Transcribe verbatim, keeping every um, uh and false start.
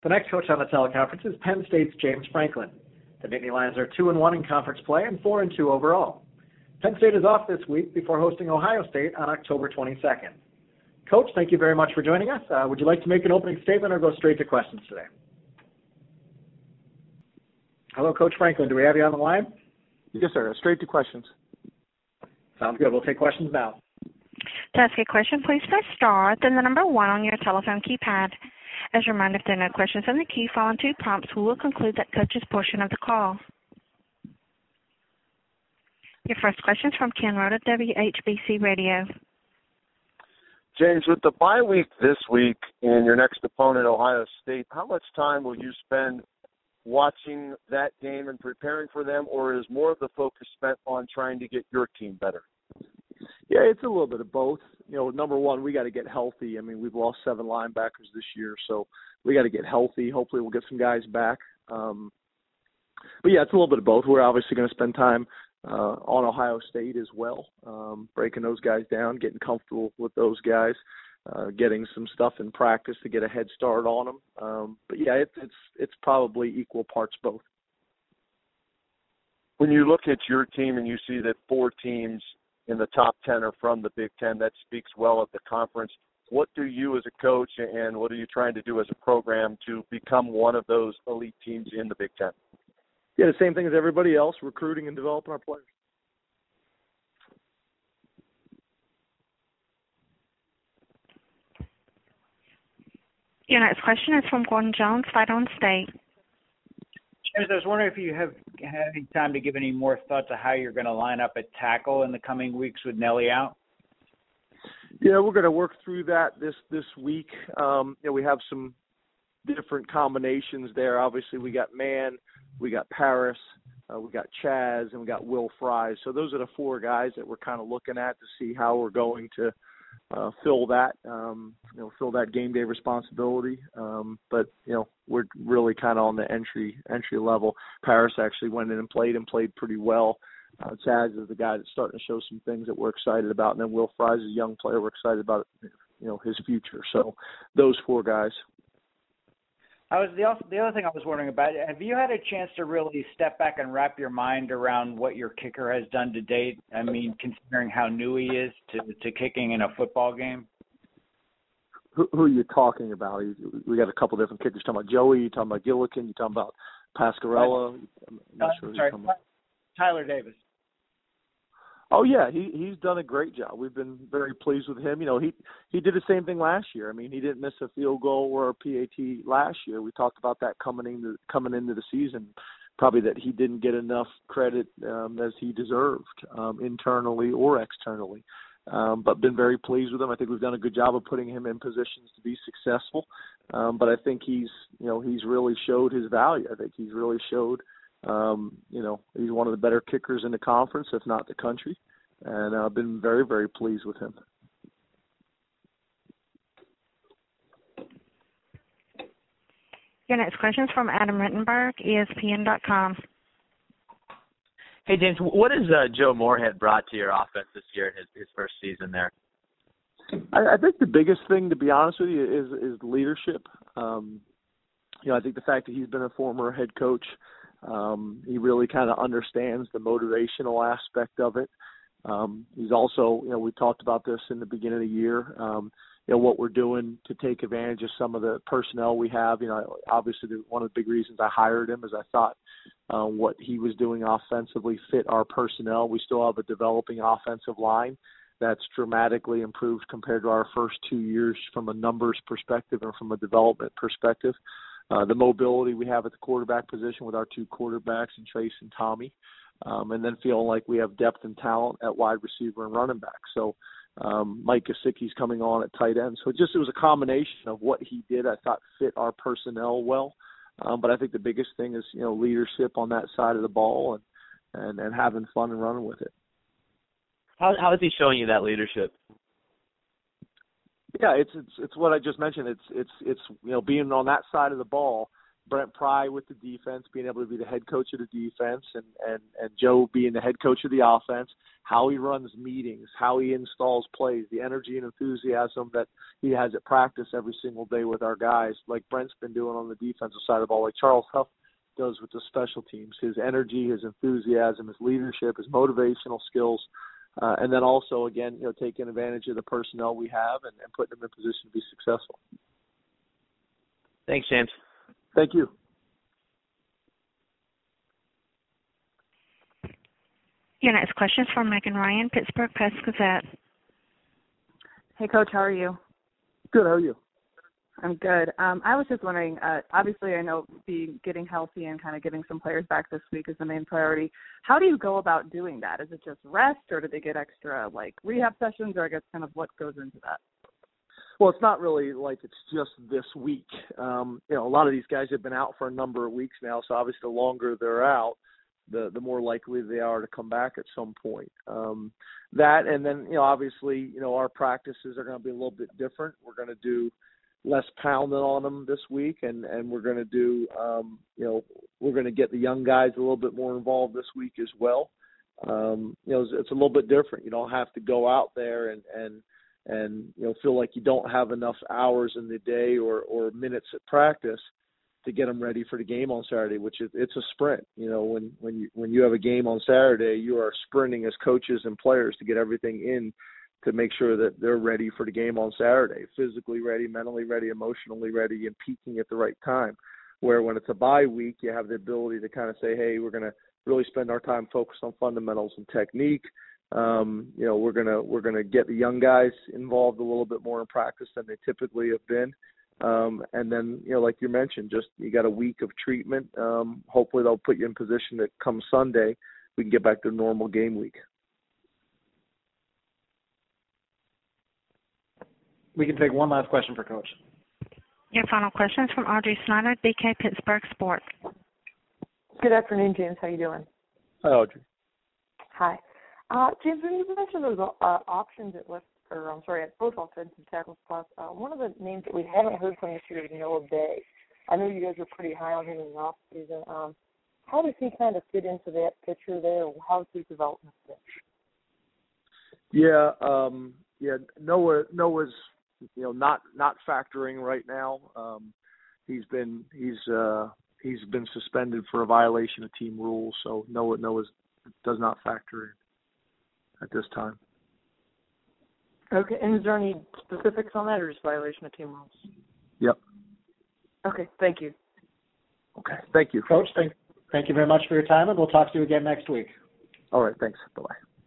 The next coach on the teleconference is Penn State's James Franklin. The Nittany Lions are two and one in conference play and four and two overall. Penn State is off this week before hosting Ohio State on October twenty-second. Coach, thank you very much for joining us. Uh, would you like to make an opening statement or go straight to questions today? Hello, Coach Franklin. Do we have you on the line? Yes, sir. Straight to questions. Sounds good. We'll take questions now. To ask a question, please press star, then the number one on your telephone keypad. As a reminder, if there are no questions in the queue following two prompts, we will conclude that coach's portion of the call. Your first question is from Ken Rhoda, W H B C Radio. James, with the bye week this week and your next opponent, Ohio State, how much time will you spend watching that game and preparing for them, or is more of the focus spent on trying to get your team better? Yeah, it's a little bit of both. You know, number one, we got to get healthy. I mean, we've lost seven linebackers this year, so we got to get healthy. Hopefully we'll get some guys back. Um, but, yeah, it's a little bit of both. We're obviously going to spend time uh, on Ohio State as well, um, breaking those guys down, getting comfortable with those guys, uh, getting some stuff in practice to get a head start on them. Um, but, yeah, it, it's it's probably equal parts both. When you look at your team and you see that four teams in the top ten are from the Big Ten, that speaks well of the conference. What do you as a coach and what are you trying to do as a program to become one of those elite teams in the Big Ten? Yeah, the same thing as everybody else, recruiting and developing our players. Your next question is from Gordon Jones, Fight on State. James, I was wondering if you have had any time to give any more thought to how you're going to line up at tackle in the coming weeks with Nelly out. Yeah, we're going to work through that this this week. Um, you know, we have some different combinations there. Obviously, we got Mann, we got Paris, uh, we got Chaz, and we got Will Fries. So those are the four guys that we're kind of looking at to see how we're going to uh, fill that, um, you know, fill that game day responsibility. Um, but you know, we're really kind of on the entry entry level. Paris actually went in and played and played pretty well. Uh, Chaz is the guy that's starting to show some things that we're excited about, and then Will Fries is a young player. We're excited about, you know, his future. So those four guys. I was the also, the other thing I was wondering about. Have you had a chance to really step back and wrap your mind around what your kicker has done to date? I mean, considering how new he is to to kicking in a football game. Who, who are you talking about? We got a couple different kickers. You're talking about Joey. You're talking about Gillikin. You're talking about Pascarella. I'm not uh, sure who sorry, you're talking about. Tyler Davis. Oh yeah, he he's done a great job. We've been very pleased with him. You know, he he did the same thing last year. I mean, he didn't miss a field goal or a P A T last year. We talked about that coming into coming into the season, probably that he didn't get enough credit um, as he deserved, um, internally or externally. Um, but been very pleased with him. I think we've done a good job of putting him in positions to be successful. Um, but I think he's you know he's really showed his value. I think he's really showed. Um, you know, he's one of the better kickers in the conference, if not the country, and I've uh, been very, very pleased with him. Your next question is from Adam Rittenberg, E S P N dot com. Hey, James, what has uh, Joe Moorhead brought to your offense this year in his, his first season there? I, I think the biggest thing, to be honest with you, is, is leadership. Um, you know, I think the fact that he's been a former head coach, Um, he really kind of understands the motivational aspect of it. Um, he's also, you know, we talked about this in the beginning of the year, um, you know, what we're doing to take advantage of some of the personnel we have. You know, obviously the, one of the big reasons I hired him is I thought uh, what he was doing offensively fit our personnel. We still have a developing offensive line that's dramatically improved compared to our first two years from a numbers perspective and from a development perspective. Uh, the mobility we have at the quarterback position with our two quarterbacks, and Trace and Tommy, um, and then feeling like we have depth and talent at wide receiver and running back. So um, Mike Gesicki's coming on at tight end. So it just it was a combination of what he did I thought fit our personnel well. Um, but I think the biggest thing is, you know, leadership on that side of the ball and, and, and having fun and running with it. How, how is he showing you that leadership? Yeah, it's it's it's what I just mentioned. It's it's it's you know being on that side of the ball Brent Pry with the defense, being able to be the head coach of the defense, and, and, and Joe being the head coach of the offense, how he runs meetings, how he installs plays, the energy and enthusiasm that he has at practice every single day with our guys, like Brent's been doing on the defensive side of the ball, like Charles Huff does with the special teams. His energy, his enthusiasm, his leadership, his motivational skills, uh, and then also, again, you know, taking advantage of the personnel we have and, and putting them in position to be successful. Thanks, James. Thank you. Your next question is from Megan Ryan, Pittsburgh Press-Gazette. Hey, Coach, how are you? Good, how are you? I'm good. Um, I was just wondering, uh, obviously I know being, getting healthy and kind of getting some players back this week is the main priority. How do you go about doing that? Is it just rest, or do they get extra, like, rehab sessions, or I guess kind of what goes into that? Well, it's not really like it's just this week. Um, you know, a lot of these guys have been out for a number of weeks now, so obviously the longer they're out, the the more likely they are to come back at some point. Um, that, and then, you know, obviously, you know, our practices are going to be a little bit different. We're going to do less pounding on them this week, and, and we're going to do, um, you know, we're going to get the young guys a little bit more involved this week as well. Um, you know, it's, it's a little bit different. You don't have to go out there and, and and, you know, feel like you don't have enough hours in the day or, or minutes at practice to get them ready for the game on Saturday, which is, it's a sprint. You know, when, when you, when you have a game on Saturday, you are sprinting as coaches and players to get everything in to make sure that they're ready for the game on Saturday, physically ready, mentally ready, emotionally ready, and peaking at the right time. Where when it's a bye week, you have the ability to kind of say, hey, we're going to really spend our time focused on fundamentals and technique. Um, you know, we're gonna we're gonna get the young guys involved a little bit more in practice than they typically have been, um, and then, you know, like you mentioned, just you got a week of treatment. Um, hopefully, they'll put you in position that come Sunday we can get back to normal game week. We can take one last question for Coach. Your final question is from Audrey Snyder, B K Pittsburgh Sports. Good afternoon, James. How you doing? Hi, Audrey. Hi. Uh, James, when you mentioned those uh, options at left, or I'm sorry, at both offensive tackle spots, uh, one of the names that we haven't heard from this year is Noah Bay. I know you guys are pretty high on him in the offseason. Um, how does he kind of fit into that picture there? How's his development there? Yeah, um, yeah. Noah, Noah's, you know, not not factoring right now. Um, he's been he's uh, he's been suspended for a violation of team rules, so Noah Noah does not factor in at this time. Okay, and is there any specifics on that, or just violation of team rules? Yep. Okay, thank you. Okay, thank you. Coach, thank, thank you very much for your time, and we'll talk to you again next week. All right, thanks. Bye-bye.